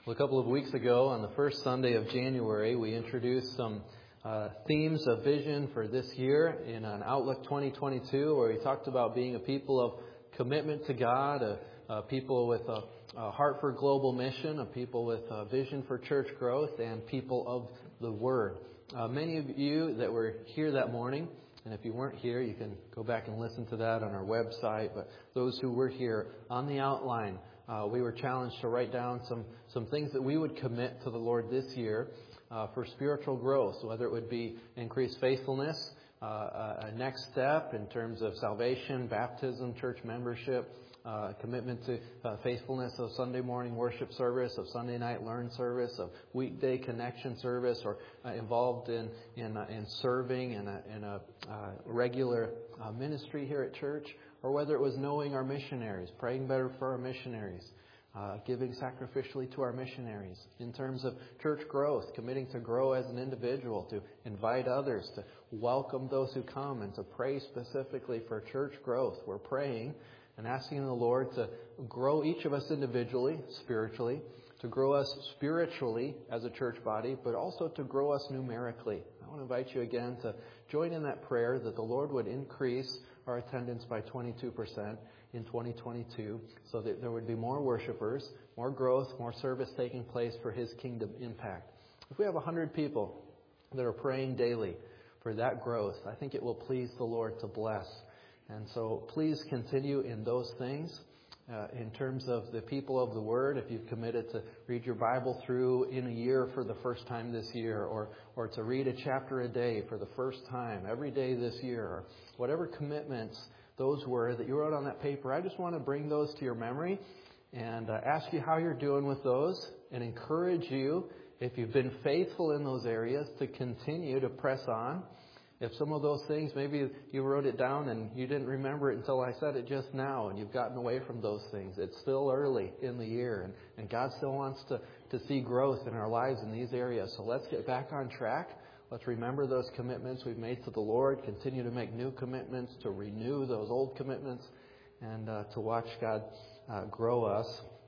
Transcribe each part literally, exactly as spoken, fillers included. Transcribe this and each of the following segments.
Well, a couple of weeks ago, on the first Sunday of January, we introduced some uh, themes of vision for this year in an Outlook twenty twenty-two, where we talked about being a people of commitment to God, a, a people with a, a heart for global mission, a people with a vision for church growth, and people of the Word. Uh, many of you that were here that morning, and if you weren't here, you can go back and listen to that on our website, but those who were here, on the outline, Uh, we were challenged to write down some, some things that we would commit to the Lord this year uh, for spiritual growth, whether it would be increased faithfulness, uh, a next step in terms of salvation, baptism, church membership, uh, commitment to uh, faithfulness of Sunday morning worship service, of Sunday night learn service, of weekday connection service, or uh, involved in in, uh, in serving in a, in a uh, regular uh, ministry here at church. Or whether it was knowing our missionaries, praying better for our missionaries, uh, giving sacrificially to our missionaries. In terms of church growth, committing to grow as an individual, to invite others, to welcome those who come, and to pray specifically for church growth. We're praying and asking the Lord to grow each of us individually, spiritually, to grow us spiritually as a church body, but also to grow us numerically. I want to invite you again to join in that prayer that the Lord would increase our attendance by twenty-two percent in twenty twenty-two, so that there would be more worshipers, more growth, more service taking place for His kingdom impact. If we have one hundred people that are praying daily for that growth, I think it will please the Lord to bless. And so please continue in those things. Uh, in terms of the people of the Word, if you've committed to read your Bible through in a year for the first time this year, or or to read a chapter a day for the first time every day this year, or whatever commitments those were that you wrote on that paper, I just want to bring those to your memory and uh, ask you how you're doing with those, and encourage you, if you've been faithful in those areas, to continue to press on. If some of those things, maybe you wrote it down and you didn't remember it until I said it just now, and you've gotten away from those things. It's still early in the year, and, and God still wants to, to see growth in our lives in these areas. So let's get back on track. Let's remember those commitments we've made to the Lord, continue to make new commitments, to renew those old commitments, and uh, to watch God uh, grow us.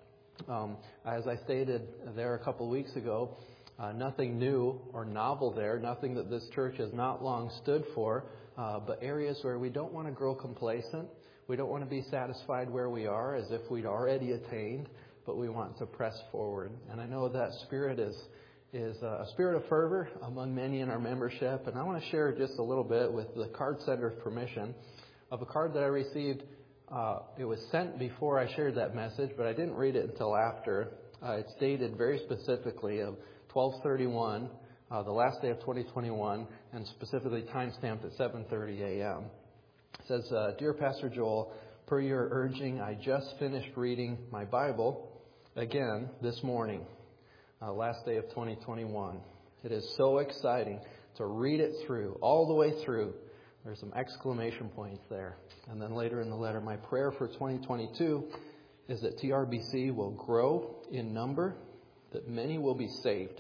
Um, as I stated there a couple weeks ago, Uh, nothing new or novel there, nothing that this church has not long stood for, uh, but areas where we don't want to grow complacent. We don't want to be satisfied where we are as if we'd already attained, but we want to press forward. And I know that spirit is is a spirit of fervor among many in our membership. And I want to share just a little bit with the card sender's permission of a card that I received. Uh, it was sent before I shared that message, but I didn't read it until after. Uh, it's dated very specifically of twelve thirty-one, uh, the last day of twenty twenty-one, and specifically time-stamped at seven thirty a.m. It says, uh, Dear Pastor Joel, per your urging, I just finished reading my Bible again this morning, uh, last day of twenty twenty-one. It is so exciting to read it through, all the way through. There's some exclamation points there. And then later in the letter, my prayer for twenty twenty-two is that T R B C will grow in number, that many will be saved.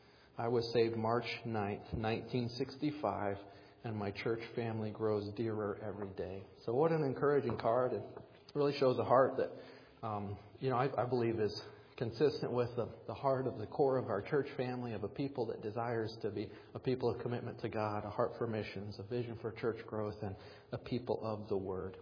I was saved March ninth, nineteen sixty-five, and my church family grows dearer every day. So what an encouraging card. It really shows a heart that, um, you know, I, I believe is consistent with the, the heart of the core of our church family, of a people that desires to be a people of commitment to God, a heart for missions, a vision for church growth, and a people of the Word.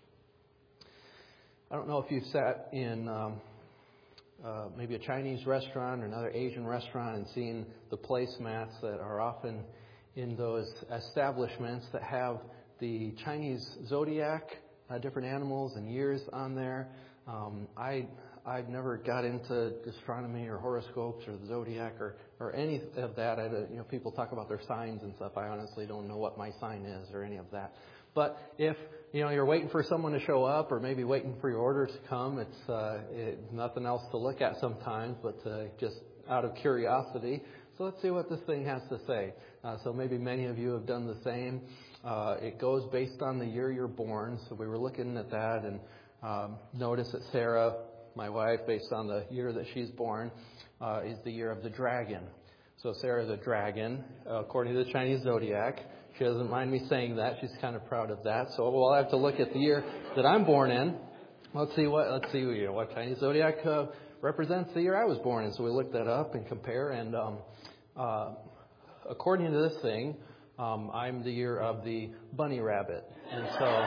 I don't know if you've sat in Um, Uh, maybe a Chinese restaurant or another Asian restaurant and seeing the placemats that are often in those establishments that have the Chinese zodiac, uh, different animals and years on there. Um, I I've never got into astronomy or horoscopes or the zodiac or, or any of that. I, you know, people talk about their signs and stuff. I honestly don't know what my sign is or any of that. But if you know you're waiting for someone to show up, or maybe waiting for your order to come, it's uh, it, nothing else to look at sometimes, but uh, just out of curiosity. So let's see what this thing has to say. Uh, so maybe many of you have done the same. Uh, it goes based on the year you're born. So we were looking at that, and um, notice that Sarah, my wife, based on the year that she's born, uh, is the year of the dragon. So Sarah the dragon, uh, according to the Chinese zodiac. She doesn't mind me saying that. She's kind of proud of that. So we'll have to look at the year that I'm born in. let's see what let's see you know, what Chinese zodiac uh, represents the year I was born in. So we looked that up and compare. And um, uh, according to this thing, um, I'm the year of the bunny rabbit, and so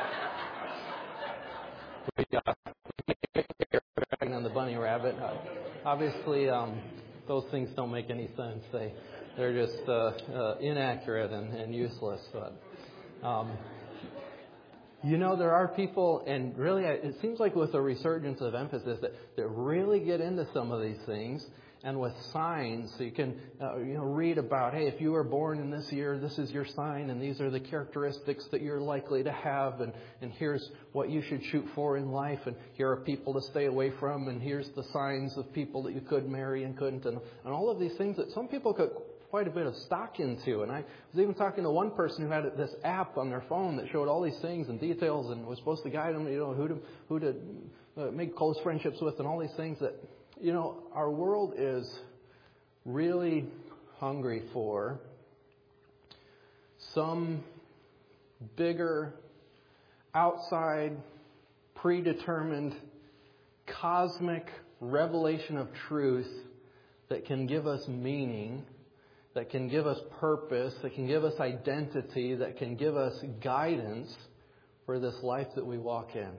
we got on the bunny rabbit. Uh, obviously, um, those things don't make any sense. They they're just uh, uh, inaccurate and, and useless. But um, you know, there are people, and really, it seems like with a resurgence of emphasis, that, that really get into some of these things, and with signs, so you can, uh, you know, read about, hey, if you were born in this year, this is your sign, and these are the characteristics that you're likely to have, and, and here's what you should shoot for in life, and here are people to stay away from, and here's the signs of people that you could marry and couldn't, and, and all of these things that some people could quite a bit of stock into. And I was even talking to one person who had this app on their phone that showed all these things and details and was supposed to guide them, you know, who to who to uh, make close friendships with and all these things that, you know, our world is really hungry for some bigger, outside, predetermined, cosmic revelation of truth that can give us meaning, that can give us purpose, that can give us identity, that can give us guidance for this life that we walk in.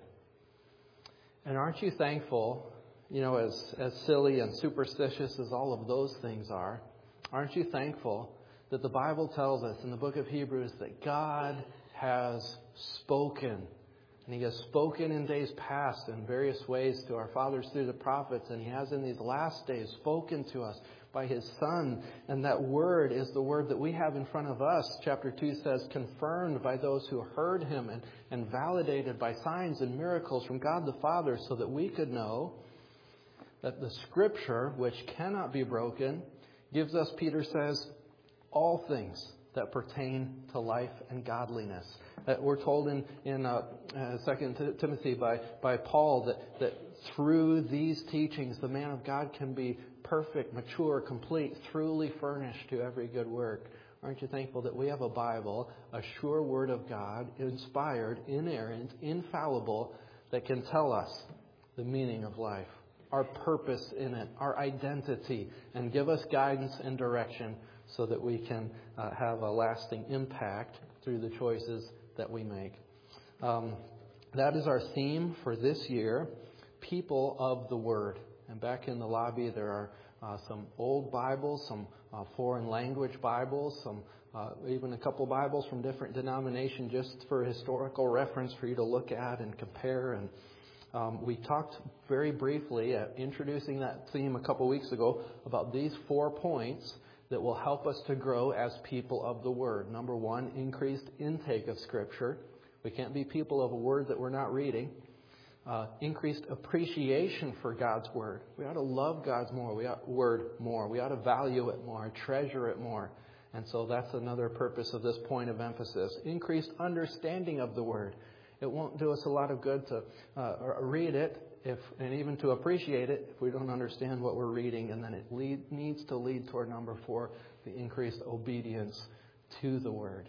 And aren't you thankful, you know, as, as silly and superstitious as all of those things are, aren't you thankful that the Bible tells us in the book of Hebrews that God has spoken? And He has spoken in days past in various ways to our fathers through the prophets, and He has in these last days spoken to us by His Son. And that word is the word that we have in front of us. Chapter two says, confirmed by those who heard Him and, and validated by signs and miracles from God the Father, so that we could know that the Scripture, which cannot be broken, gives us, Peter says, all things that pertain to life and godliness. Uh, we're told in, in uh, uh, Second Timothy by, by Paul that, that through these teachings the man of God can be perfect, mature, complete, truly furnished to every good work. Aren't you thankful that we have a Bible, a sure Word of God, inspired, inerrant, infallible, that can tell us the meaning of life, our purpose in it, our identity, and give us guidance and direction so that we can uh, have a lasting impact through the choices that we make. Um, that is our theme for this year, People of the Word. And back in the lobby there are uh, some old Bibles, some uh, foreign language Bibles, some uh, even a couple Bibles from different denominations just for historical reference for you to look at and compare. And um, we talked very briefly at introducing that theme a couple weeks ago about these four points that will help us to grow as people of the Word. Number one, increased intake of Scripture. We can't be people of a Word that we're not reading. Uh, increased appreciation for God's Word. We ought to love God's more. We ought, Word more. We ought to value it more, treasure it more. And so that's another purpose of this point of emphasis. Increased understanding of the Word. It won't do us a lot of good to uh, read it, if, and even to appreciate it, if we don't understand what we're reading. And then it lead, needs to lead toward number four, the increased obedience to the Word.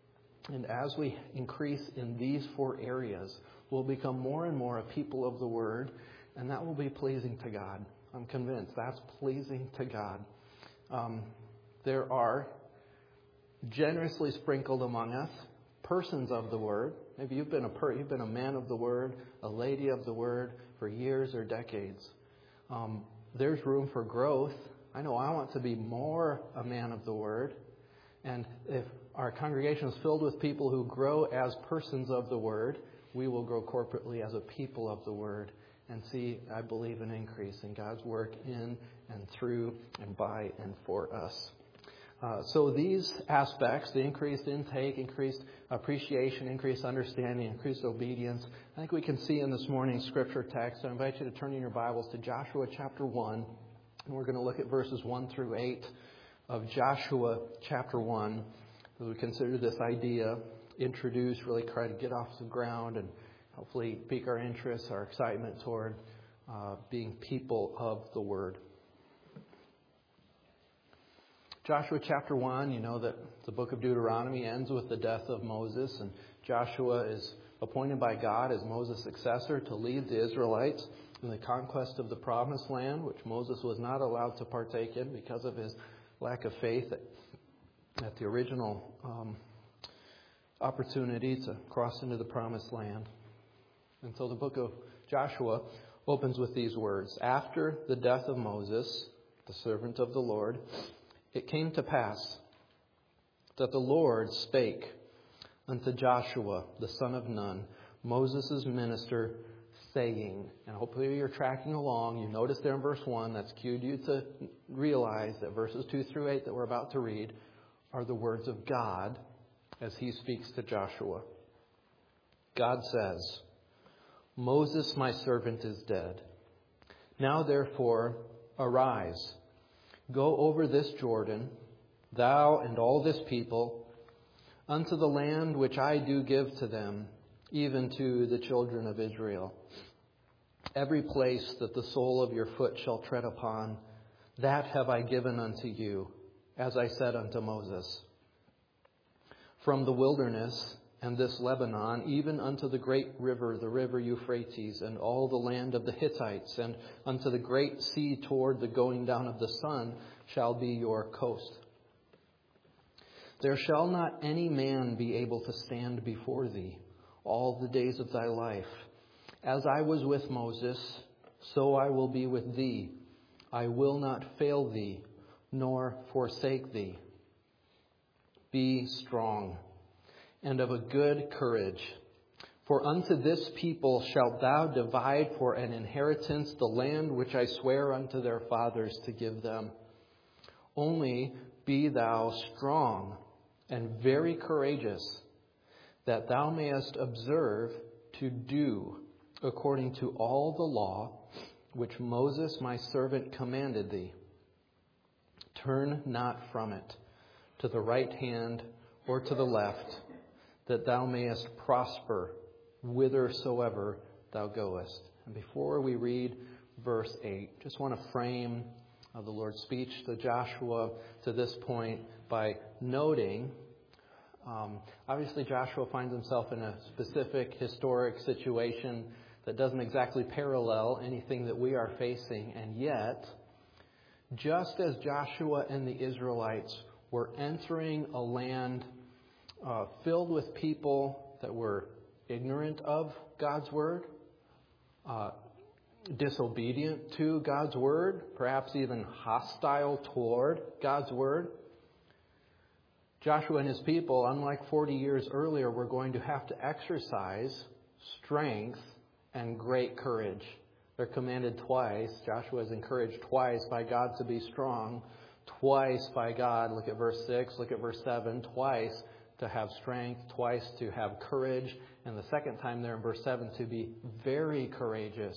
And as we increase in these four areas, we'll become more and more a people of the Word, and that will be pleasing to God. I'm convinced that's pleasing to God. Um, there are generously sprinkled among us persons of the Word. Maybe you've been a per, you've been a man of the Word, a lady of the Word for years or decades. Um, there's room for growth. I know I want to be more a man of the Word. And if our congregation is filled with people who grow as persons of the Word, we will grow corporately as a people of the Word and see, I believe, an increase in God's work in and through and by and for us. Uh, so these aspects, the increased intake, increased appreciation, increased understanding, increased obedience, I think we can see in this morning's scripture text. I invite you to turn in your Bibles to Joshua chapter one. And we're going to look at verses one through eight of Joshua chapter one. As we consider this idea, introduce, really try to get off the ground and hopefully pique our interest, our excitement toward uh, being people of the Word. Joshua chapter one, you know that the book of Deuteronomy ends with the death of Moses, and Joshua is appointed by God as Moses' successor to lead the Israelites in the conquest of the Promised Land, which Moses was not allowed to partake in because of his lack of faith at, at the original um, opportunity to cross into the Promised Land. And so the book of Joshua opens with these words. After the death of Moses, the servant of the Lord, it came to pass that the Lord spake unto Joshua, the son of Nun, Moses' minister, saying, and hopefully you're tracking along. You notice there in verse one, that's cued you to realize that verses two through eight that we're about to read are the words of God as he speaks to Joshua. God says, Moses, my servant, is dead. Now therefore, arise, go over this Jordan, thou and all this people, unto the land which I do give to them, even to the children of Israel. Every place that the sole of your foot shall tread upon, that have I given unto you, as I said unto Moses. From the wilderness and this Lebanon, even unto the great river, the river Euphrates, and all the land of the Hittites, and unto the great sea toward the going down of the sun, shall be your coast. There shall not any man be able to stand before thee all the days of thy life. As I was with Moses, so I will be with thee. I will not fail thee, nor forsake thee. Be strong and of a good courage. For unto this people shalt thou divide for an inheritance the land which I swear unto their fathers to give them. Only be thou strong and very courageous, that thou mayest observe to do according to all the law which Moses my servant commanded thee. Turn not from it to the right hand or to the left, that thou mayest prosper whithersoever thou goest. And before we read verse eight, just want to frame uh, the Lord's speech to Joshua to this point by noting, um, obviously Joshua finds himself in a specific historic situation that doesn't exactly parallel anything that we are facing. And yet, just as Joshua and the Israelites were entering a land uh, filled with people that were ignorant of God's word, uh, disobedient to God's word, perhaps even hostile toward God's word, Joshua and his people, unlike forty years earlier, were going to have to exercise strength and great courage. They're commanded twice. Joshua is encouraged twice by God to be strong. Twice by God, look at verse six, look at verse seven, twice to have strength, twice to have courage, and the second time there in verse seven to be very courageous.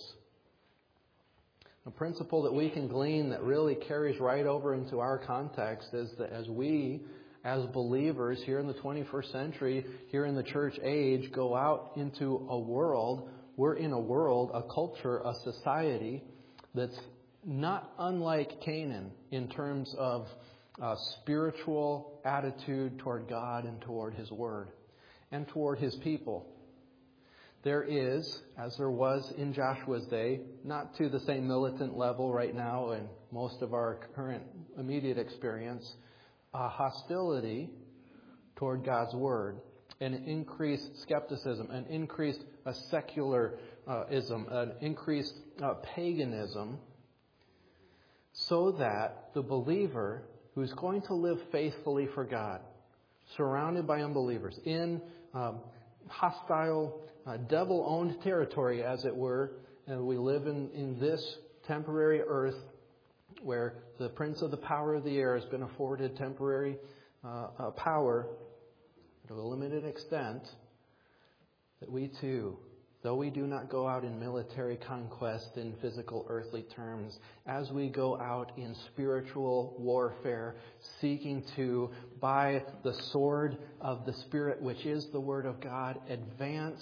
A principle that we can glean that really carries right over into our context is that as we, as believers here in the twenty-first century, here in the church age, go out into a world, we're in a world, a culture, a society that's not unlike Canaan in terms of uh, spiritual attitude toward God and toward His Word and toward His people. There is, as there was in Joshua's day, not to the same militant level right now in most of our current immediate experience, a hostility toward God's Word, an increased skepticism, an increased uh, secularism, an increased uh, paganism, so that the believer who's going to live faithfully for God, surrounded by unbelievers, in um, hostile, uh, devil-owned territory, as it were, and we live in, in this temporary earth where the prince of the power of the air has been afforded temporary uh, uh, power to a limited extent, that we too, though we do not go out in military conquest in physical earthly terms, as we go out in spiritual warfare, seeking to, by the sword of the Spirit, which is the Word of God, advance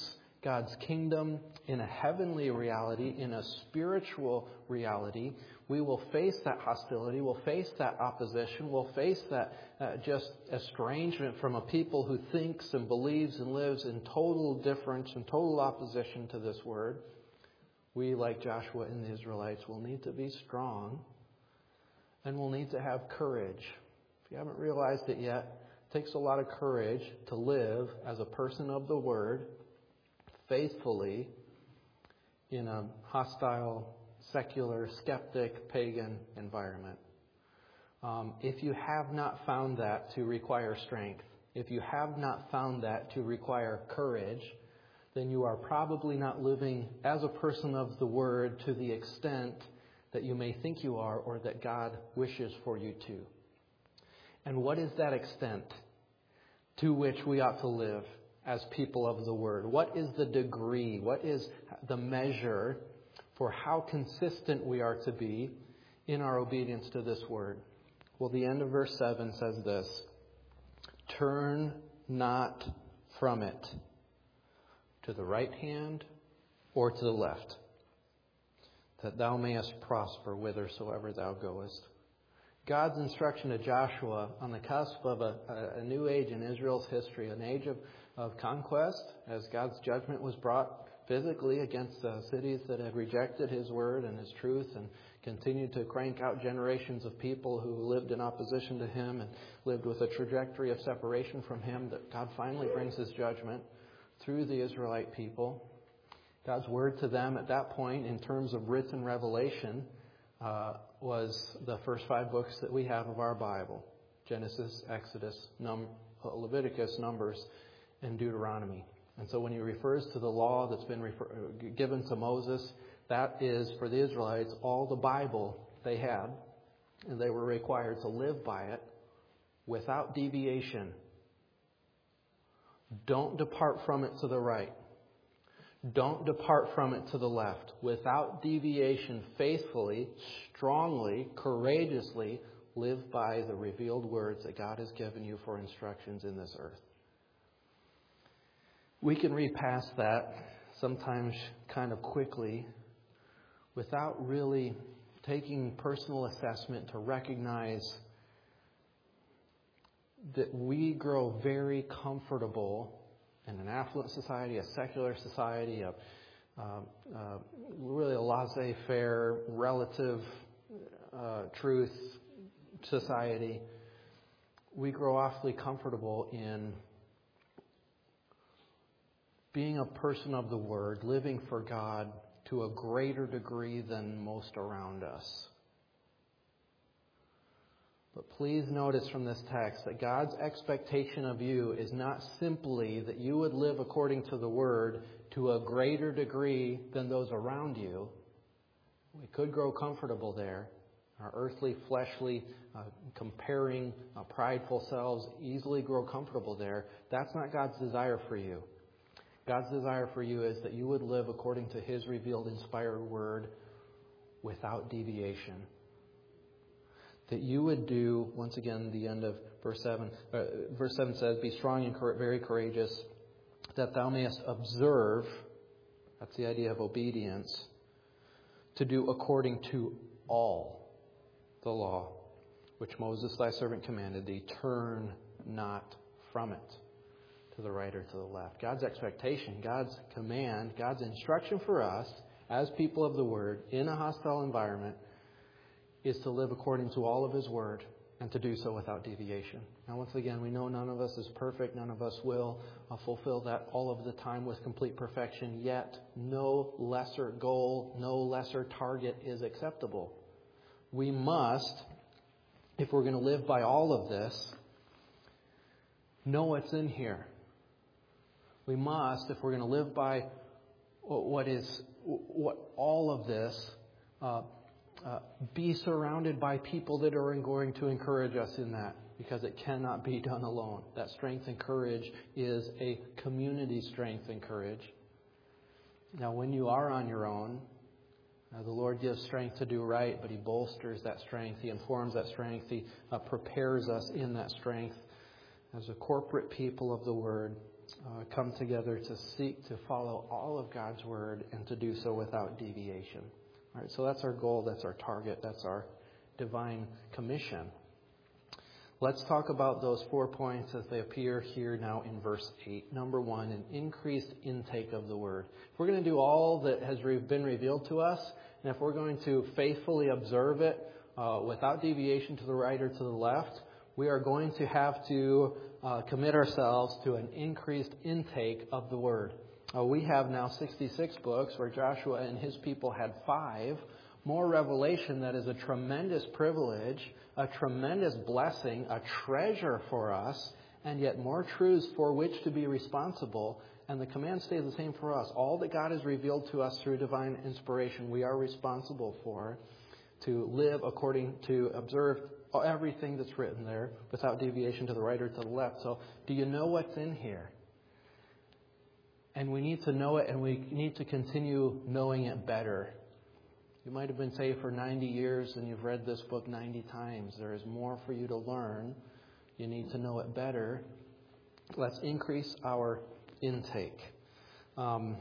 God's kingdom in a heavenly reality, in a spiritual reality. We will face that hostility, we'll face that opposition, we'll face that uh, just estrangement from a people who thinks and believes and lives in total difference and total opposition to this word. We, like Joshua and the Israelites, will need to be strong and we'll need to have courage. If you haven't realized it yet, it takes a lot of courage to live as a person of the word faithfully in a hostile, secular, skeptic, pagan environment. Um, if you have not found that to require strength, if you have not found that to require courage, then you are probably not living as a person of the word to the extent that you may think you are or that God wishes for you to. And what is that extent to which we ought to live as people of the word? What is the degree? What is the measure for how consistent we are to be in our obedience to this word? Well, the end of verse seven says this: turn not from it to the right hand or to the left, that thou mayest prosper whithersoever thou goest. God's instruction to Joshua on the cusp of a, a, a new age in Israel's history, an age of, of conquest, as God's judgment was brought physically against uh, cities that had rejected His word and His truth and continued to crank out generations of people who lived in opposition to Him and lived with a trajectory of separation from Him, that God finally brings His judgment through the Israelite people. God's word to them at that point, in terms of written revelation, uh, was the first five books that we have of our Bible: Genesis, Exodus, Num- Leviticus, Numbers, and Deuteronomy. And so when he refers to the law that's been refer- given to Moses, that is, for the Israelites, all the Bible they had, and they were required to live by it without deviation. Don't depart from it to the right. Don't depart from it to the left. Without deviation, faithfully, strongly, courageously live by the revealed words that God has given you for instructions in this earth. We can read past that sometimes kind of quickly without really taking personal assessment to recognize that we grow very comfortable in an affluent society, a secular society, a, uh, uh, really a laissez-faire, relative uh, truth society. We grow awfully comfortable in being a person of the Word, living for God to a greater degree than most around us. But please notice from this text that God's expectation of you is not simply that you would live according to the Word to a greater degree than those around you. We could grow comfortable there. Our earthly, fleshly, uh, comparing, uh, prideful selves easily grow comfortable there. That's not God's desire for you. God's desire for you is that you would live according to His revealed, inspired Word without deviation. That you would do, once again, the end of verse seven. Uh, verse seven says, be strong and cor- very courageous, that thou mayest observe, that's the idea of obedience, to do according to all the law, which Moses thy servant commanded thee. Turn not from it to the right or to the left. God's expectation, God's command, God's instruction for us as people of the Word in a hostile environment is to live according to all of His Word and to do so without deviation. Now, once again, we know none of us is perfect. None of us will uh, fulfill that all of the time with complete perfection. Yet, no lesser goal, no lesser target is acceptable. We must, if we're going to live by all of this, know what's in here. We must, if we're going to live by what is what all of this, uh, Uh, be surrounded by people that are going to encourage us in that, because it cannot be done alone. That strength and courage is a community strength and courage. Now, when you are on your own, uh, the Lord gives strength to do right, but He bolsters that strength. He informs that strength. He uh, prepares us in that strength. As a corporate people of the Word, uh, come together to seek to follow all of God's Word and to do so without deviation. All right, so that's our goal, that's our target, that's our divine commission. Let's talk about those four points as they appear here now in verse eight. Number one, an increased intake of the Word. If we're going to do all that has been revealed to us, and if we're going to faithfully observe it uh, without deviation to the right or to the left, we are going to have to uh, commit ourselves to an increased intake of the Word. Uh, we have now sixty-six books where Joshua and his people had five. More revelation that is a tremendous privilege, a tremendous blessing, a treasure for us, and yet more truths for which to be responsible. And the command stays the same for us. All that God has revealed to us through divine inspiration, we are responsible for, to live according to observe everything that's written there without deviation to the right or to the left. So do you know what's in here? And we need to know it, and we need to continue knowing it better. You might have been saved for ninety years and you've read this book ninety times. There is more for you to learn. You need to know it better. Let's increase our intake. Um,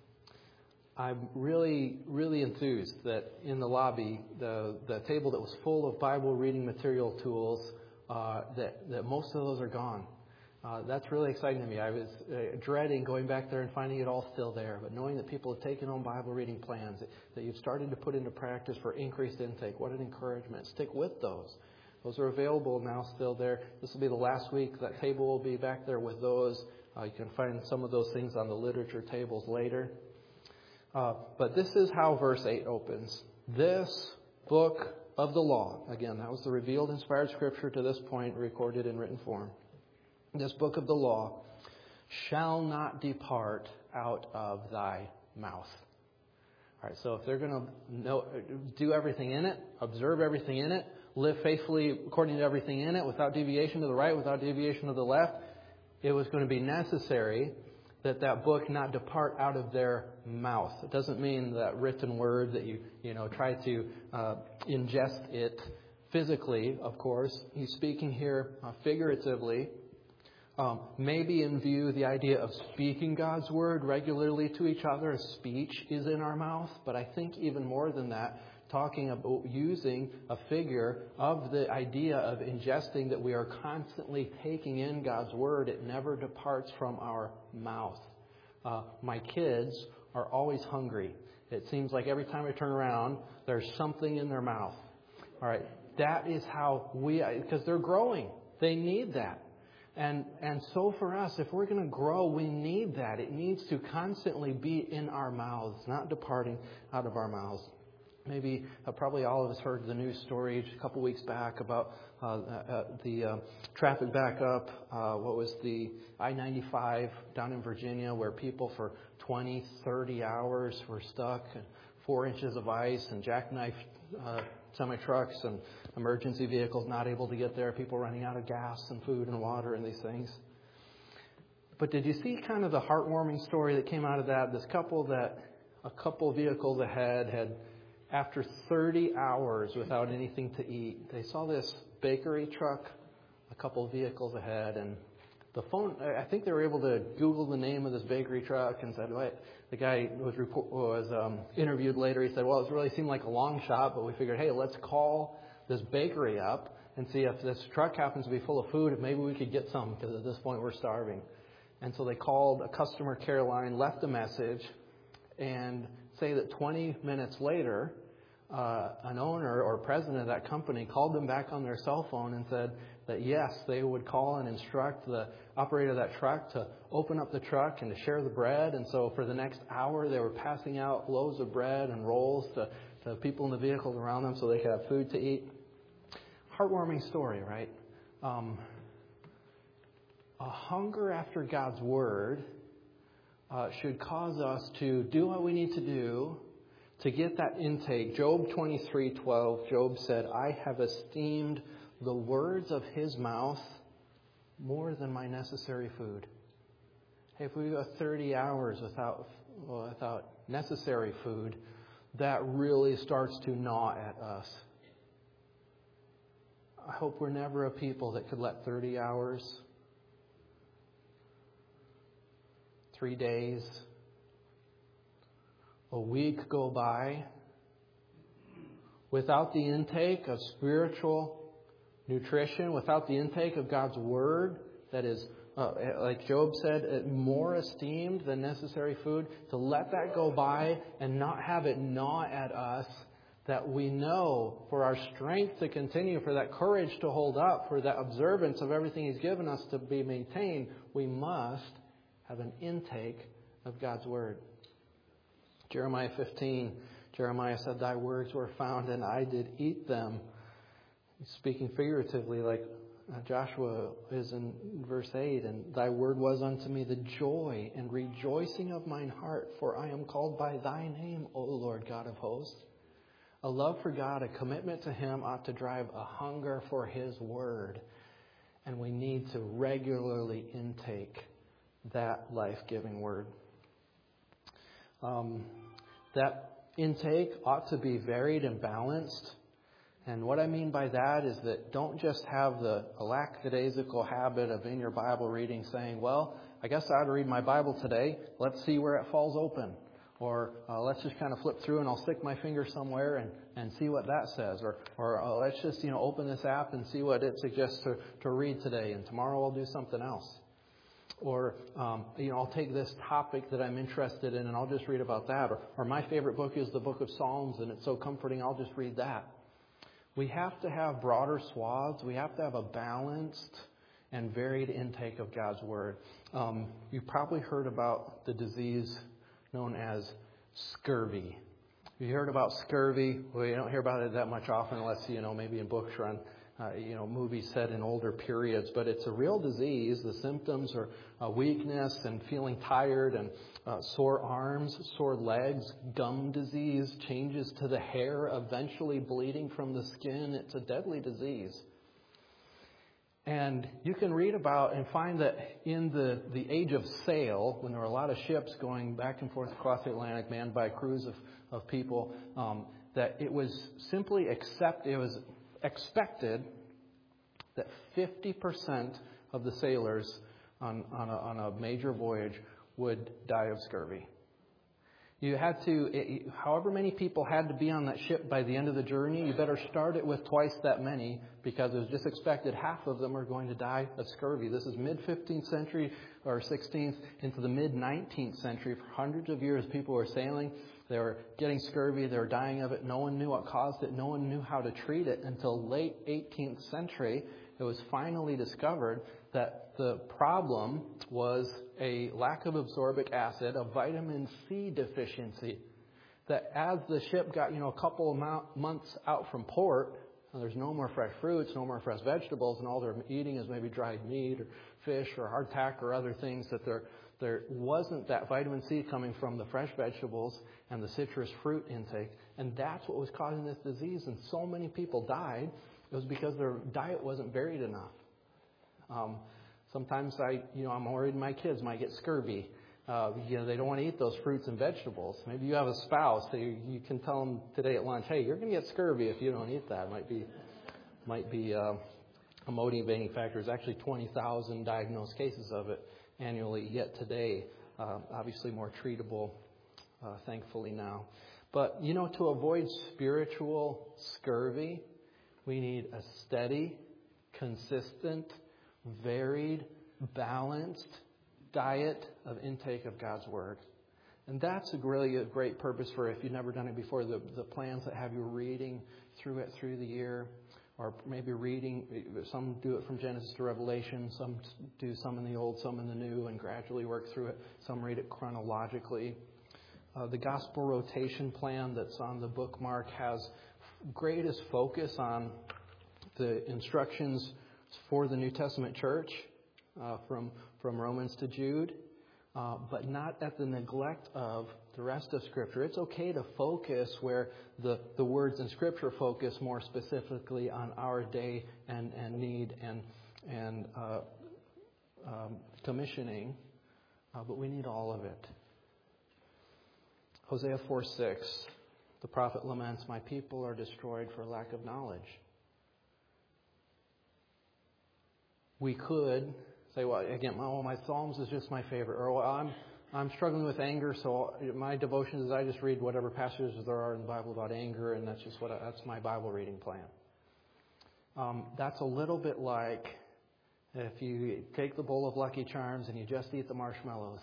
I'm really, really enthused that in the lobby, the, the table that was full of Bible reading material tools, uh, that, that most of those are gone. Uh, that's really exciting to me. I was uh, dreading going back there and finding it all still there. But knowing that people have taken on Bible reading plans, that, that you've started to put into practice for increased intake, what an encouragement. Stick with those. Those are available now still there. This will be the last week. That table will be back there with those. Uh, you can find some of those things on the literature tables later. Uh, but this is how verse eight opens. This book of the law, again, that was the revealed, inspired scripture to this point, recorded in written form. This book of the law shall not depart out of thy mouth. All right, so if they're going to know, do everything in it, observe everything in it, live faithfully according to everything in it, without deviation to the right, without deviation to the left, it was going to be necessary that that book not depart out of their mouth. It doesn't mean that written word that you, you know, try to uh, ingest it physically, of course. He's speaking here uh, figuratively. Um, maybe in view the idea of speaking God's word regularly to each other, as speech is in our mouth. But I think even more than that, talking about using a figure of the idea of ingesting, that we are constantly taking in God's word. It never departs from our mouth. Uh, my kids are always hungry. It seems like every time I turn around, there's something in their mouth. All right, that is how we, because they're growing. They need that. And and so for us, if we're going to grow, we need that. It needs to constantly be in our mouths, not departing out of our mouths. Maybe uh, probably all of us heard the news story a couple weeks back about uh, uh, the uh, traffic backup. Uh, what was the I ninety-five down in Virginia, where people for twenty, thirty hours were stuck, and four inches of ice and jackknife uh, semi-trucks and emergency vehicles not able to get there, people running out of gas and food and water and these things. But did you see kind of the heartwarming story that came out of that? This couple that a couple vehicles ahead had, after thirty hours without anything to eat, they saw this bakery truck a couple vehicles ahead, and the phone, I think they were able to Google the name of this bakery truck and said, what? The guy was report, was um, interviewed later. He said, well, it really seemed like a long shot, but we figured, hey, let's call this bakery up and see if this truck happens to be full of food, if maybe we could get some, because at this point we're starving. And so they called a customer care line, left a message, and say that twenty minutes later, uh, an owner or president of that company called them back on their cell phone and said that yes, they would call and instruct the operator of that truck to open up the truck and to share the bread. And so for the next hour, they were passing out loaves of bread and rolls to, to people in the vehicles around them so they could have food to eat. Heartwarming story, right? Um, a hunger after God's word uh, should cause us to do what we need to do to get that intake. Job twenty-three twelve, Job said, I have esteemed the words of his mouth more than my necessary food. Hey, if we go thirty hours without without necessary food, that really starts to gnaw at us. I hope we're never a people that could let thirty hours three days, a week go by without the intake of spiritual nutrition, without the intake of God's Word that is, uh, like Job said, more esteemed than necessary food, to let that go by and not have it gnaw at us, that we know for our strength to continue, for that courage to hold up, for that observance of everything He's given us to be maintained, we must have an intake of God's Word. Jeremiah fifteen, Jeremiah said, "Thy words were found, and I did eat them." He's speaking figuratively, like Joshua is in verse eight, "And thy word was unto me the joy and rejoicing of mine heart, for I am called by thy name, O Lord God of hosts." A love for God, a commitment to Him ought to drive a hunger for His Word. And we need to regularly intake that life-giving Word. Um, that intake ought to be varied and balanced. And what I mean by that is that don't just have the lackadaisical habit of in your Bible reading saying, well, I guess I ought to read my Bible today. Let's see where it falls open. Or uh, let's just kind of flip through and I'll stick my finger somewhere and, and see what that says. Or or uh, let's just, you know, open this app and see what it suggests to, to read today. And tomorrow I'll do something else. Or, um, you know, I'll take this topic that I'm interested in and I'll just read about that. Or, or my favorite book is the book of Psalms and it's so comforting, I'll just read that. We have to have broader swaths. We have to have a balanced and varied intake of God's Word. Um, you've probably heard about the disease known as scurvy. You heard about scurvy? Well, you don't hear about it that much often unless, you know, maybe in books or on, uh, you know, movies set in older periods. But it's a real disease. The symptoms are uh, weakness and feeling tired and uh, sore arms, sore legs, gum disease, changes to the hair, eventually bleeding from the skin. It's a deadly disease. And you can read about and find that in the, the age of sail, when there were a lot of ships going back and forth across the Atlantic, manned by crews of, of people, um, that it was simply accept, it was expected that fifty percent of the sailors on, on, a, on a major voyage would die of scurvy. You had to, it, however many people had to be on that ship by the end of the journey, you better start it with twice that many because it was just expected half of them are going to die of scurvy. This is mid-fifteenth century or sixteenth into the mid-nineteenth century. For hundreds of years, people were sailing. They were getting scurvy. They were dying of it. No one knew what caused it. No one knew how to treat it until late eighteenth century. It was finally discovered that the problem was a lack of ascorbic acid, a vitamin C deficiency. That as the ship got, you know, a couple of months out from port, and there's no more fresh fruits, no more fresh vegetables, and all they're eating is maybe dried meat or fish or hardtack or other things, that there there wasn't that vitamin C coming from the fresh vegetables and the citrus fruit intake. And that's what was causing this disease. And so many people died. It was because their diet wasn't varied enough. Um, sometimes I, you know, I'm worried my kids might get scurvy. Uh, you know, they don't want to eat those fruits and vegetables. Maybe you have a spouse that you, you can tell them today at lunch, hey, you're going to get scurvy if you don't eat that. It might be, might be uh, a motivating factor. There's actually twenty thousand diagnosed cases of it annually yet today. Uh, obviously more treatable, uh, thankfully now. But, you know, to avoid spiritual scurvy, we need a steady, consistent, varied, balanced diet of intake of God's Word. And that's a really a great purpose for, if you've never done it before, the, the plans that have you reading through it through the year, or maybe reading. Some do it from Genesis to Revelation, some do some in the Old, some in the New, and gradually work through it. Some read it chronologically. Uh, the Gospel Rotation Plan that's on the bookmark has greatest focus on the instructions for the New Testament church, uh, from from Romans to Jude, uh, but not at the neglect of the rest of Scripture. It's okay to focus where the, the words in Scripture focus more specifically on our day and, and need and and uh, um, commissioning, uh, but we need all of it. Hosea four six, the prophet laments, "My people are destroyed for lack of knowledge." We could say, well, again, oh, my Psalms is just my favorite. Or, well, I'm I'm struggling with anger, so my devotions is I just read whatever passages there are in the Bible about anger, and that's just what I, that's my Bible reading plan. Um, that's a little bit like if you take the bowl of Lucky Charms and you just eat the marshmallows.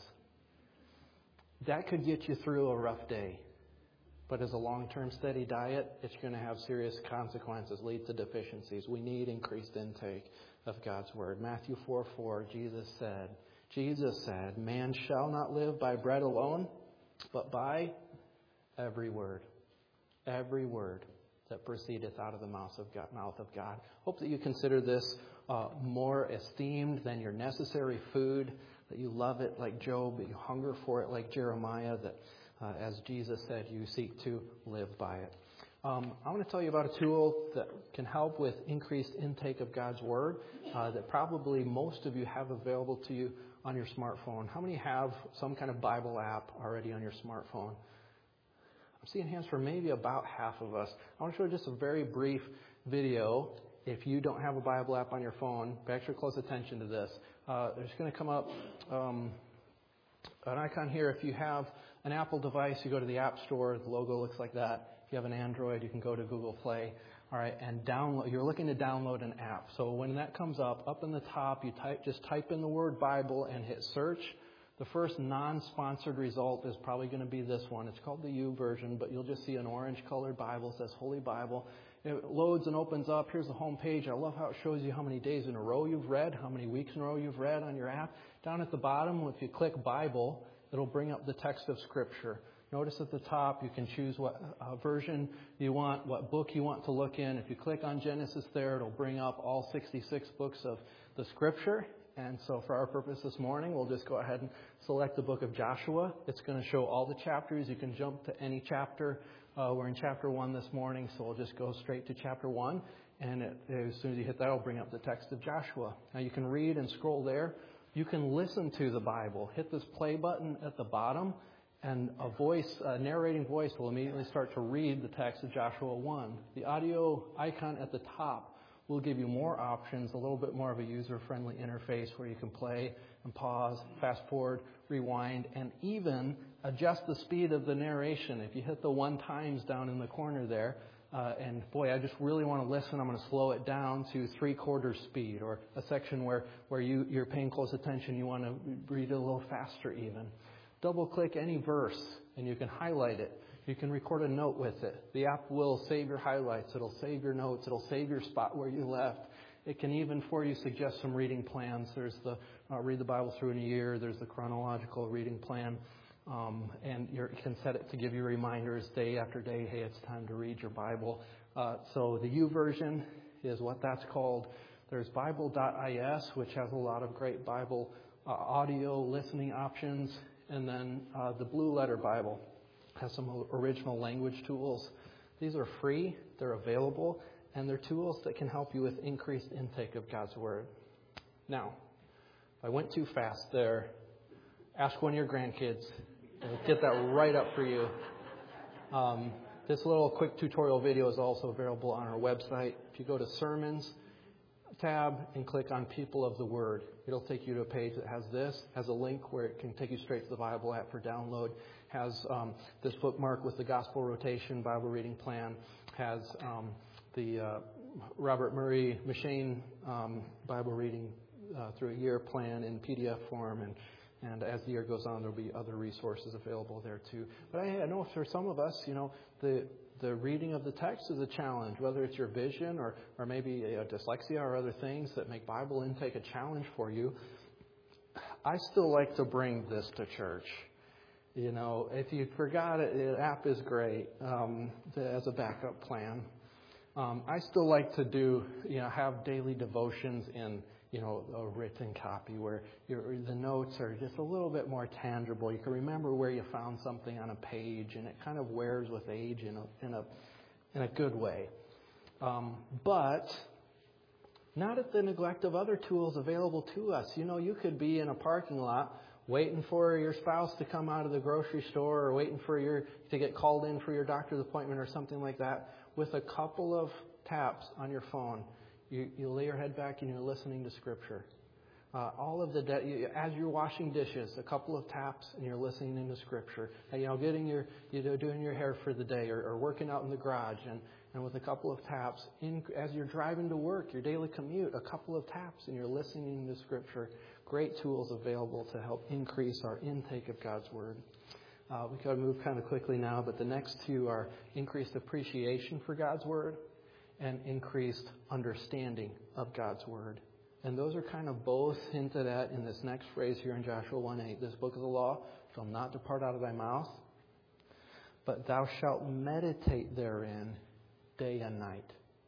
That could get you through a rough day. But as a long-term steady diet, it's going to have serious consequences, lead to deficiencies. We need increased intake of God's Word. Matthew four four, Jesus said, Jesus said, man shall not live by bread alone, but by every word. Every word that proceedeth out of the mouth of God. Mouth of God. Hope that you consider this uh, more esteemed than your necessary food, that you love it like Job, that you hunger for it like Jeremiah, that uh, as Jesus said, you seek to live by it. Um, I want to tell you about a tool that can help with increased intake of God's Word uh, that probably most of you have available to you on your smartphone. How many have some kind of Bible app already on your smartphone? I'm seeing hands for maybe about half of us. I want to show you just a very brief video. If you don't have a Bible app on your phone, pay extra close attention to this. Uh, there's going to come up um, an icon here. If you have an Apple device, you go to the App Store. The logo looks like that. If you have an Android, you can go to Google Play. All right, and download. You're looking to download an app. So when that comes up, up in the top, you type just type in the word Bible and hit search. The first non-sponsored result is probably going to be this one. It's called the U version, but you'll just see an orange-colored Bible. It says Holy Bible. It loads and opens up. Here's the home page. I love how it shows you how many days in a row you've read, how many weeks in a row you've read on your app. Down at the bottom, if you click Bible, it'll bring up the text of Scripture. Notice at the top, you can choose what uh, version you want, what book you want to look in. If you click on Genesis there, it'll bring up all sixty-six books of the Scripture. And so for our purpose this morning, we'll just go ahead and select the book of Joshua. It's going to show all the chapters. You can jump to any chapter. Uh, we're in chapter one this morning, so we'll just go straight to chapter one. And it, as soon as you hit that, it'll bring up the text of Joshua. Now you can read and scroll there. You can listen to the Bible. Hit this play button at the bottom, and a voice, a narrating voice will immediately start to read the text of Joshua one. The audio icon at the top will give you more options, a little bit more of a user-friendly interface where you can play and pause, fast forward, rewind, and even adjust the speed of the narration. If you hit the one times down in the corner there, uh, and boy, I just really want to listen, I'm going to slow it down to three-quarters speed, or a section where, where you, you're paying close attention, you want to read it a little faster even. Double-click any verse, and you can highlight it. You can record a note with it. The app will save your highlights. It'll save your notes. It'll save your spot where you left. It can even, for you, suggest some reading plans. There's the uh, Read the Bible Through in a Year. There's the chronological reading plan. Um, and you're, you can set it to give you reminders day after day. Hey, it's time to read your Bible. Uh, so the U version is what that's called. There's Bible dot I S, which has a lot of great Bible uh, audio listening options. And then uh, the Blue Letter Bible has some original language tools. These are free, they're available, and they're tools that can help you with increased intake of God's Word. Now, if I went too fast there, ask one of your grandkids. We'll get that right up for you. Um, this little quick tutorial video is also available on our website. If you go to Sermons tab and click on People of the Word, it'll take you to a page that has this, has a link where it can take you straight to the Bible app for download, has um, this bookmark with the Gospel Rotation Bible Reading Plan, has um, the uh, Robert Murray M'Cheyne um, Bible Reading uh, Through a Year plan in P D F form, and and as the year goes on, there'll be other resources available there too. But I, I know for some of us, you know, the the reading of the text is a challenge, whether it's your vision or, or maybe a dyslexia or other things that make Bible intake a challenge for you. I still like to bring this to church. You know, if you forgot it, the app is great um, as a backup plan. Um, I still like to do, you know, have daily devotions in, you know, a written copy where your, the notes are just a little bit more tangible. You can remember where you found something on a page, and it kind of wears with age in a in a in a good way. Um, but not at the neglect of other tools available to us. You know, you could be in a parking lot waiting for your spouse to come out of the grocery store, or waiting for your to get called in for your doctor's appointment or something like that, with a couple of taps on your phone. You, you lay your head back and you're listening to Scripture. Uh, all of the, de- as you're washing dishes, a couple of taps and you're listening into Scripture. And, you know, getting your, you know, doing your hair for the day, or, or working out in the garage, and, and with a couple of taps, in, as you're driving to work, your daily commute, a couple of taps and you're listening to Scripture. Great tools available to help increase our intake of God's Word. Uh, we could move kind of quickly now, but the next two are increased appreciation for God's Word and increased understanding of God's Word. And those are kind of both hinted at in this next phrase here in Joshua one eight. This book of the law shall not depart out of thy mouth, but thou shalt meditate therein day and night.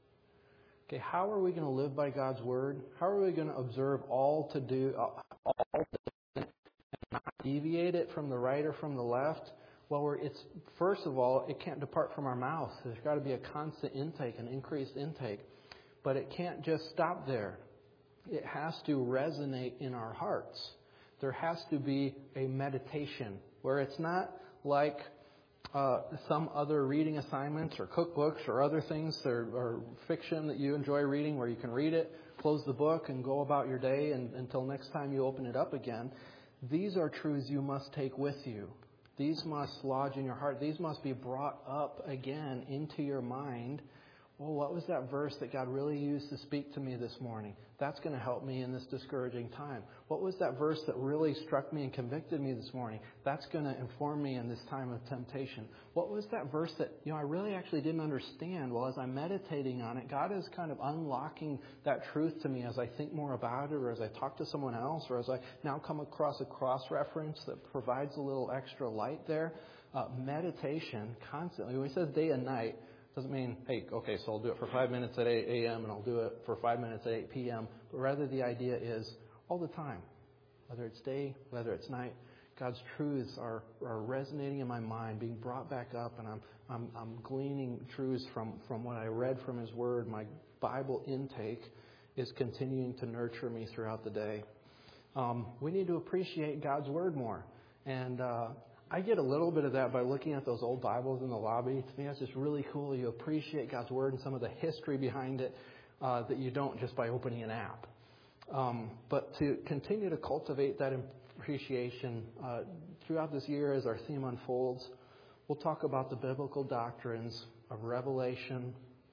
Okay, how are we going to live by God's Word? How are we going to observe all to do, all to and not deviate it from the right or from the left? Well, we're, it's first of all, it can't depart from our mouth. There's got to be a constant intake, an increased intake. But it can't just stop there. It has to resonate in our hearts. There has to be a meditation where it's not like uh, some other reading assignments or cookbooks or other things that are, or fiction that you enjoy reading where you can read it, close the book, and go about your day and, until next time you open it up again. These are truths you must take with you. These must lodge in your heart. These must be brought up again into your mind. Well, what was that verse that God really used to speak to me this morning? That's going to help me in this discouraging time. What was that verse that really struck me and convicted me this morning? That's going to inform me in this time of temptation. What was that verse that, you know, I really actually didn't understand? Well, as I'm meditating on it, God is kind of unlocking that truth to me as I think more about it, or as I talk to someone else, or as I now come across a cross-reference that provides a little extra light there. Uh, meditation constantly. When he says day and night, doesn't mean, hey, okay, so I'll do it for five minutes at eight a.m. and I'll do it for five minutes at eight p.m. But rather the idea is all the time, whether it's day, whether it's night, God's truths are, are resonating in my mind, being brought back up, and I'm I'm, I'm gleaning truths from, from what I read from His Word. My Bible intake is continuing to nurture me throughout the day. Um, we need to appreciate God's Word more. And uh I get a little bit of that by looking at those old Bibles in the lobby. To me, that's just really cool. You appreciate God's Word and some of the history behind it uh, that you don't just by opening an app. Um, but to continue to cultivate that appreciation uh, throughout this year as our theme unfolds, we'll talk about the biblical doctrines of revelation,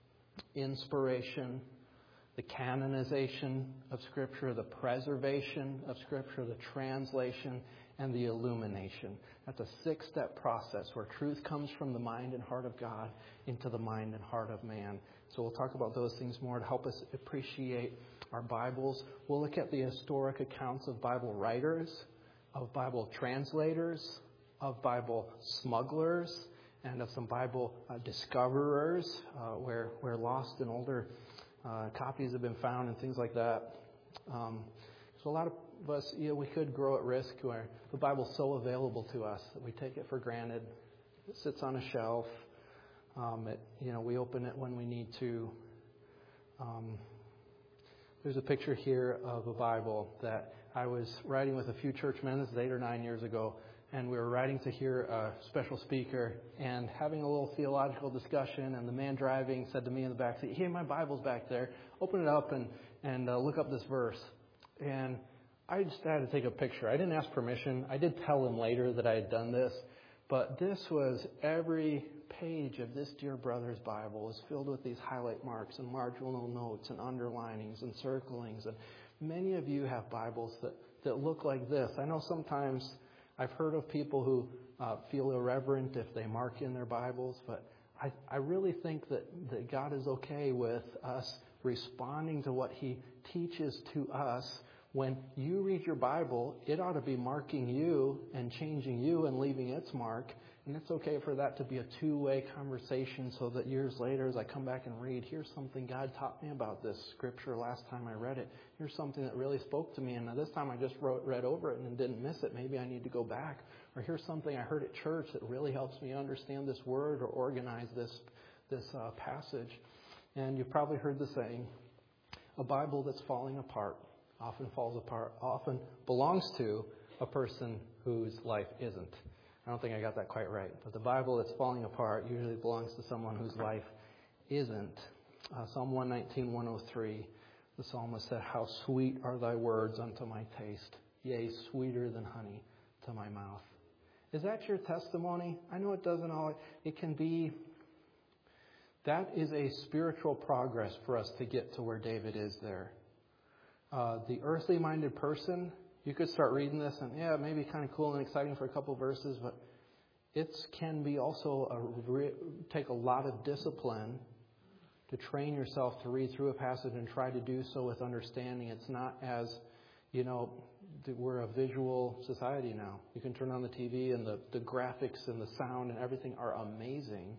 inspiration, the canonization of Scripture, the preservation of Scripture, the translation, and the illumination. That's a six-step process where truth comes from the mind and heart of God into the mind and heart of man. So we'll talk about those things more to help us appreciate our Bibles. We'll look at the historic accounts of Bible writers, of Bible translators, of Bible smugglers, and of some Bible uh, discoverers uh, where, where lost and older uh, copies have been found and things like that. Um, so a lot of of us, you know, we could grow at risk where the Bible's so available to us that we take it for granted. It sits on a shelf. Um, it, you know, we open it when we need to. Um, there's a picture here of a Bible that I was riding with a few church men. This is eight or nine years ago, and we were riding to hear a special speaker and having a little theological discussion. And the man driving said to me in the back seat, "Hey, my Bible's back there. Open it up and and uh, look up this verse." And I just had to take a picture. I didn't ask permission. I did tell him later that I had done this. But this was every page of this dear brother's Bible was filled with these highlight marks and marginal notes and underlinings and circlings. And many of you have Bibles that, that look like this. I know sometimes I've heard of people who uh, feel irreverent if they mark in their Bibles. But I, I really think that, that God is okay with us responding to what He teaches to us. When you read your Bible, it ought to be marking you and changing you and leaving its mark. And it's okay for that to be a two-way conversation so that years later as I come back and read, here's something God taught me about this Scripture last time I read it. Here's something that really spoke to me. And this time I just wrote, read over it and didn't miss it. Maybe I need to go back. Or here's something I heard at church that really helps me understand this word or organize this, this uh, passage. And you've probably heard the saying, a Bible that's falling apart often falls apart, often belongs to a person whose life isn't. I don't think I got that quite right. But the Bible that's falling apart usually belongs to someone whose life isn't. Uh, Psalm one nineteen, one oh three. The psalmist said, "How sweet are thy words unto my taste, yea, sweeter than honey to my mouth." Is that your testimony? I know it doesn't always, it can be. That is a spiritual progress for us to get to where David is there. Uh, the earthly-minded person, you could start reading this and, yeah, maybe kind of cool and exciting for a couple verses, but it can be also a re- take a lot of discipline to train yourself to read through a passage and try to do so with understanding. It's not as, you know, we're a visual society now. You can turn on the T V and the, the graphics and the sound and everything are amazing.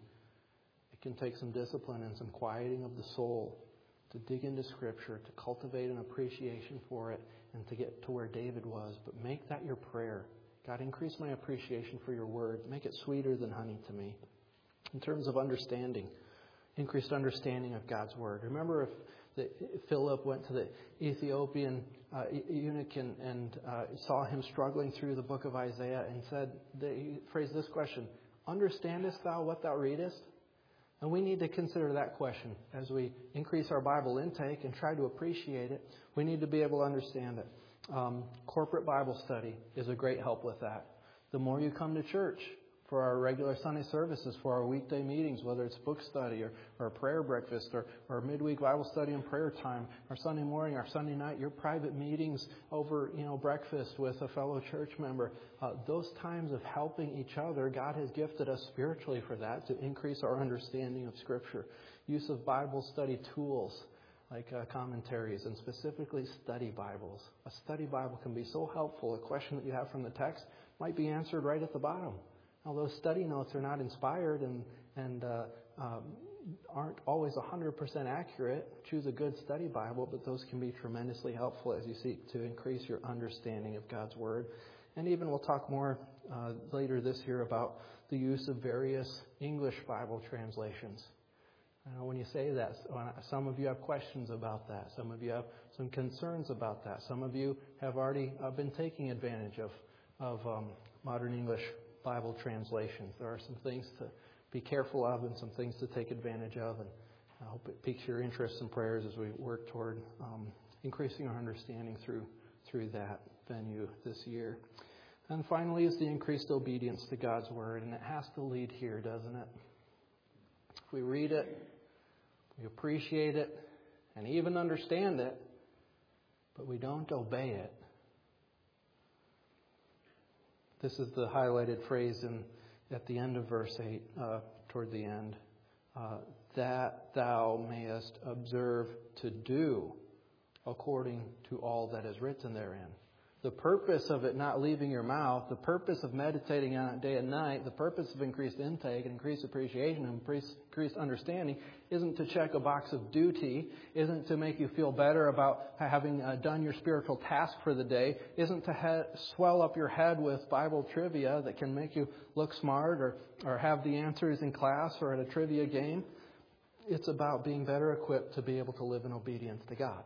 It can take some discipline and some quieting of the soul to dig into Scripture, to cultivate an appreciation for it, and to get to where David was. But make that your prayer. God, increase my appreciation for your word. Make it sweeter than honey to me. In terms of understanding, increased understanding of God's word. Remember if the, Philip went to the Ethiopian uh, eunuch and, and uh, saw him struggling through the book of Isaiah and said, he phrased this question, "Understandest thou what thou readest?" And we need to consider that question as we increase our Bible intake and try to appreciate it. We need to be able to understand it. Um, corporate Bible study is a great help with that. The more you come to church for our regular Sunday services, for our weekday meetings, whether it's book study or, or prayer breakfast or, or midweek Bible study and prayer time, our Sunday morning, our Sunday night, your private meetings over, you know, breakfast with a fellow church member, uh, those times of helping each other, God has gifted us spiritually for that to increase our understanding of Scripture. Use of Bible study tools like uh, commentaries and specifically study Bibles. A study Bible can be so helpful. A question that you have from the text might be answered right at the bottom. Now, those study notes are not inspired and, and uh, um, aren't always one hundred percent accurate. Choose a good study Bible, but those can be tremendously helpful as you seek to increase your understanding of God's Word. And even we'll talk more uh, later this year about the use of various English Bible translations. I know when you say that, some of you have questions about that. Some of you have some concerns about that. Some of you have already uh, been taking advantage of, of um, modern English Bible translations. There are some things to be careful of and some things to take advantage of. And I hope it piques your interest and prayers as we work toward um, increasing our understanding through through that venue this year. And finally is the increased obedience to God's Word. And it has to lead here, doesn't it? If we read it, we appreciate it, and even understand it, but we don't obey it. This is the highlighted phrase in at the end of verse eight, uh, toward the end. Uh, that thou mayest observe to do according to all that is written therein. The purpose of it not leaving your mouth, the purpose of meditating on it day and night, the purpose of increased intake and increased appreciation and increased understanding isn't to check a box of duty, isn't to make you feel better about having uh, done your spiritual task for the day, isn't to he- swell up your head with Bible trivia that can make you look smart or, or have the answers in class or at a trivia game. It's about being better equipped to be able to live in obedience to God.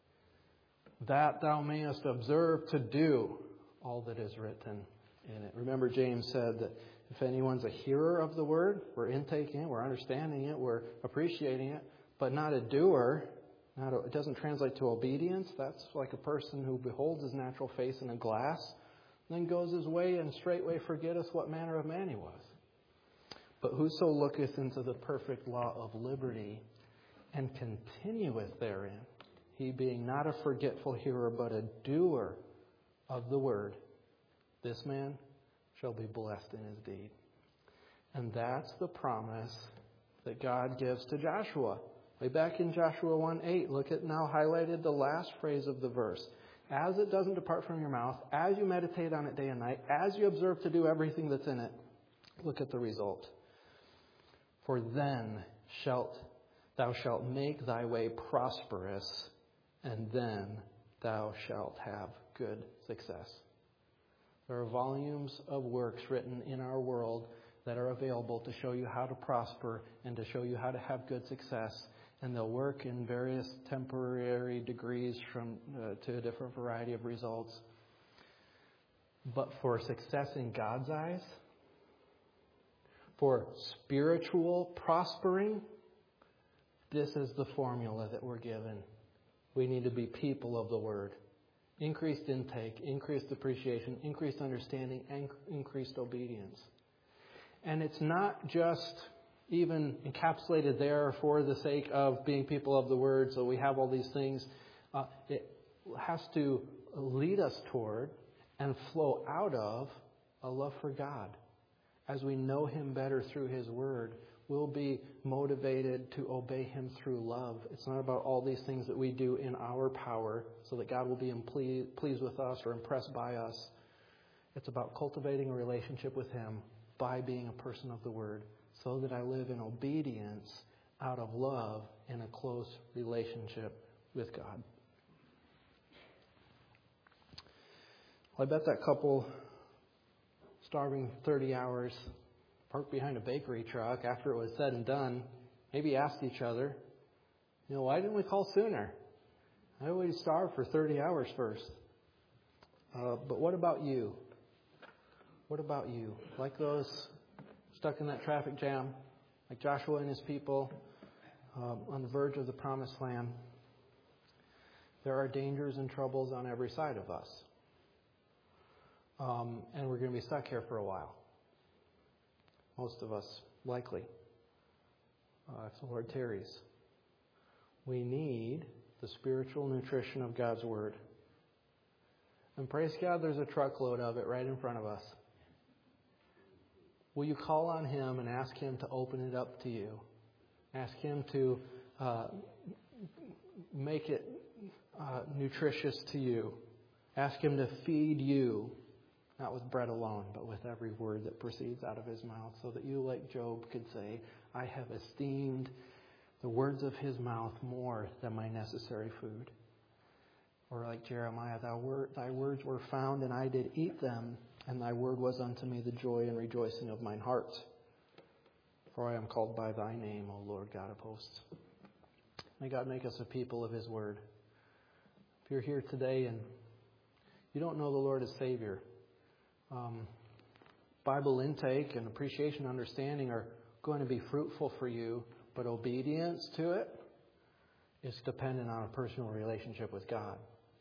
That thou mayest observe to do all that is written in it. Remember, James said that if anyone's a hearer of the word, we're intaking it, we're understanding it, we're appreciating it, but not a doer, not a, it doesn't translate to obedience. That's like a person who beholds his natural face in a glass, then goes his way and straightway forgetteth what manner of man he was. But whoso looketh into the perfect law of liberty and continueth therein, he being not a forgetful hearer, but a doer of the word, this man shall be blessed in his deed. And that's the promise that God gives to Joshua. Way back in Joshua one eight, look at now highlighted the last phrase of the verse. As it doesn't depart from your mouth, as you meditate on it day and night, as you observe to do everything that's in it, look at the result. For then shalt thou shalt make thy way prosperous, and then thou shalt have good success. There are volumes of works written in our world that are available to show you how to prosper and to show you how to have good success. And they'll work in various temporary degrees from uh, to a different variety of results. But for success in God's eyes, for spiritual prospering, this is the formula that we're given. We need to be people of the Word. Increased intake, increased appreciation, increased understanding, and increased obedience. And it's not just even encapsulated there for the sake of being people of the Word, so we have all these things. Uh, it has to lead us toward and flow out of a love for God. As we know Him better through His Word, we'll be motivated to obey Him through love. It's not about all these things that we do in our power so that God will be pleased with us or impressed by us. It's about cultivating a relationship with Him by being a person of the Word so that I live in obedience out of love in a close relationship with God. Well, I bet that couple starving thirty hours parked behind a bakery truck after it was said and done maybe asked each other, you know, why didn't we call sooner? Why did we starve for thirty hours first? Uh, but what about you? What about you? Like those stuck in that traffic jam, like Joshua and his people um, on the verge of the promised land, there are dangers and troubles on every side of us. Um, and we're going to be stuck here for a while. Most of us, likely, uh, if the Lord tarries. We need the spiritual nutrition of God's Word. And praise God, there's a truckload of it right in front of us. Will you call on Him and ask Him to open it up to you? Ask Him to uh, make it uh, nutritious to you. Ask Him to feed you. Not with bread alone, but with every word that proceeds out of His mouth, so that you, like Job, could say, I have esteemed the words of His mouth more than my necessary food. Or like Jeremiah, Thy, word, thy words were found, and I did eat them, and Thy word was unto me the joy and rejoicing of mine heart. For I am called by Thy name, O Lord God of hosts. May God make us a people of His Word. If you're here today and you don't know the Lord as Savior, Um, Bible intake and appreciation and understanding are going to be fruitful for you, but obedience to it is dependent on a personal relationship with God.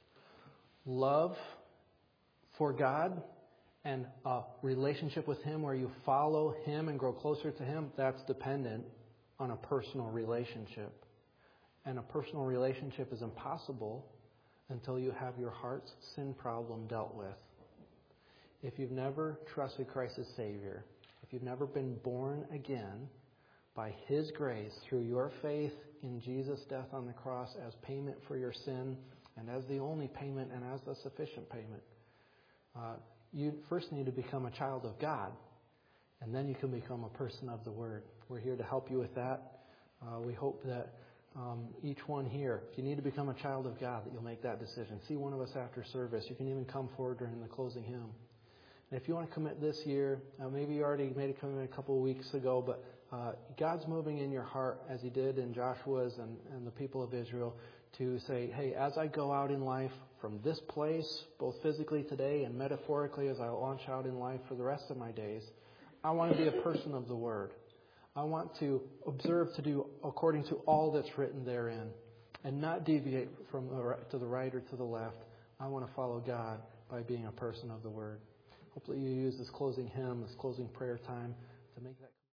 Love for God and a relationship with Him where you follow Him and grow closer to Him, that's dependent on a personal relationship. And a personal relationship is impossible until you have your heart's sin problem dealt with. If you've never trusted Christ as Savior, if you've never been born again by His grace through your faith in Jesus' death on the cross as payment for your sin and as the only payment and as the sufficient payment, uh, you first need to become a child of God, and then you can become a person of the Word. We're here to help you with that. Uh, we hope that um, each one here, if you need to become a child of God, that you'll make that decision. See one of us after service. You can even come forward during the closing hymn. And if you want to commit this year, uh, maybe you already made a commitment a couple of weeks ago, but uh, God's moving in your heart as He did in Joshua's and, and the people of Israel to say, hey, as I go out in life from this place, both physically today and metaphorically as I launch out in life for the rest of my days, I want to be a person of the Word. I want to observe to do according to all that's written therein and not deviate from the right, to the right or to the left. I want to follow God by being a person of the Word. Hopefully you use this closing hymn, this closing prayer time to make that